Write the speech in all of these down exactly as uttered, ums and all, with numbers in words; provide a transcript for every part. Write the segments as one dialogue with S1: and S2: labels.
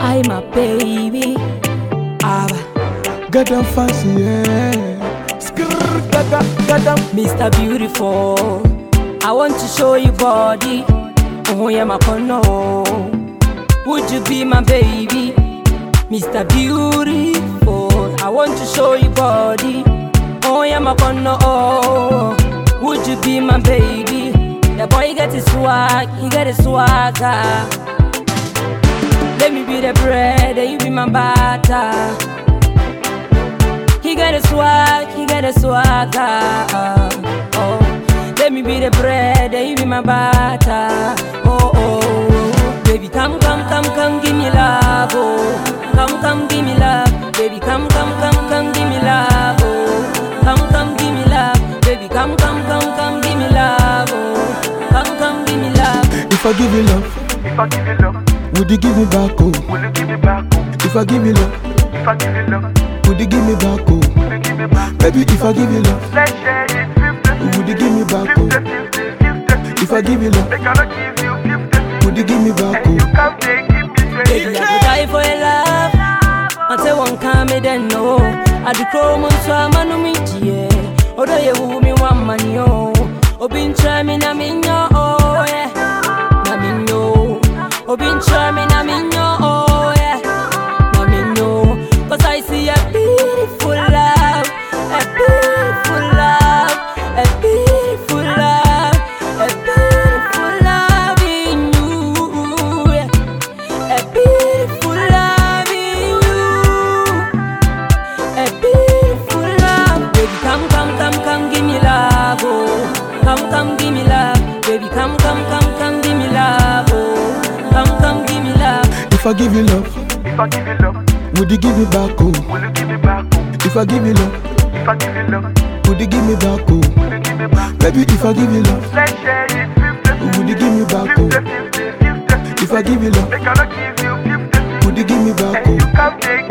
S1: I my baby. Aba.
S2: Get them fancy, yeah. Skrrr, gaga, gaga.
S1: Mister Beautiful, I want to show you body. Oh yeah, my corner. Would you be my baby? Mister Beautiful, I want to show you body. Oh yeah, my corner. Would you be my baby? The boy get his swag, he get his swagger. Let me be the bread, and you be my butter. He got a swag, he got a swagger. Oh, let me be the bread, and you be my butter. Oh, oh, baby, come, come, come, come, give me love. Oh, come, come, give me love. Baby, come, come, come, come, give me love. Oh, come, come, give me love. Baby, come, come, come, come, give me love. Oh, come, come, give me love.
S2: If I give you love,
S3: if I give you love,
S2: would you give me back, oh?
S3: will you give me back? Oh?
S2: If I give you love,
S3: If I give you love,
S2: would you give me back, oh?
S3: will you give me back?
S2: Baby, if I give you love,
S3: Let's share it fifty.
S2: would you give me back, oh?
S3: fifty, fifty.
S2: If I give you love,
S3: They cannot give you fifty.
S2: would you give me back,
S3: And you
S2: oh?
S3: can't take it
S1: Baby, I could die for your love. I say one come me then no. I do chrome so I'm a no meet ye. Odo ye who me one man yo. Obin try me na me no oh yeah. Na me no. Obin try me na me no oh yeah. Na me no. Cause I see a beautiful love, a beautiful love, a beautiful love, a beautiful love in you. Yeah. A beautiful love in you. A beautiful love. Baby, come, come, come, come, give me love. Oh, come, come, give me love. Baby, come, come, come, come, give me love. Oh, come, come, give me love.
S2: If I give you love,
S3: If I give you love,
S2: would you give me back, oh?
S3: will you give me back? Oh?
S2: If I give you love,
S3: If I give you love,
S2: would you give me back, oh?
S3: will you give me back?
S2: Baby, if I give you love,
S3: Let's share it fifty.
S2: would you give me back, oh?
S3: fifty, fifty.
S2: If I give you love,
S3: They cannot give you fifty.
S2: would you give me back,
S3: And you
S2: oh?
S3: can't take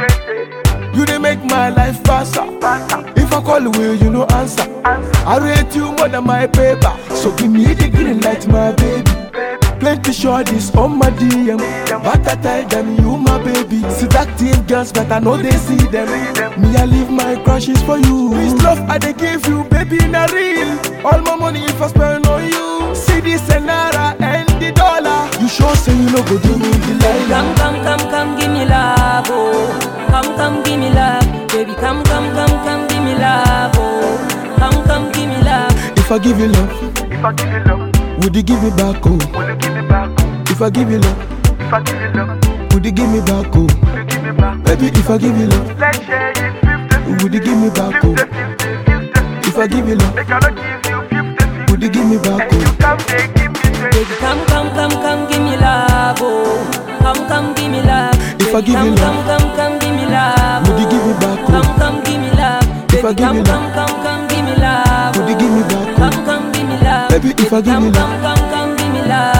S3: it.
S2: You dey make my life faster. If I call you, you no answer. I rate you more than my paper, so give me the green light, my baby. Plenty shorties on my D M, but I tell them you my baby. Seductive girls, but I know they see them. Me, I leave my crushes for you. This love I dey give you, baby, not real. All my money if I spend on you. See this naira and the dollar. You sure say you no go do me the
S1: Come,
S2: line.
S1: come, come, come, give me love. Oh, come, come, give me love. Baby, come, come, come, come, give me love. Oh, come, come, give me love.
S2: If I give you love,
S3: If I give you love,
S2: would you give me back, oh?
S3: will you give me back? Oh?
S2: If I give you love,
S3: If I give you love,
S2: would you give me back, oh?
S3: will you give me back?
S2: Baby, if I give you love,
S3: Let's share it fifty.
S2: would you give me back, oh?
S3: fifty, fifty.
S2: If I give you love,
S3: They cannot give you fifty.
S2: would you give me back,
S3: And you
S2: oh?
S3: can't take it.
S1: Baby, come, come, come, come, give me love. Oh, come, come, give me love.
S2: If I
S1: Baby,
S2: give
S1: come,
S2: you
S1: come,
S2: love,
S1: come, come, give me love.
S2: would you give me back,
S1: Come,
S2: oh?
S1: come, give me love.
S2: If I
S1: Baby,
S2: give
S1: come,
S2: you
S1: come,
S2: love,
S1: come, come, give me love.
S2: would you give me back,
S1: Come,
S2: oh?
S1: come, give me love.
S2: Baby, if I give
S1: come,
S2: you
S1: come,
S2: love,
S1: come, come, give me love.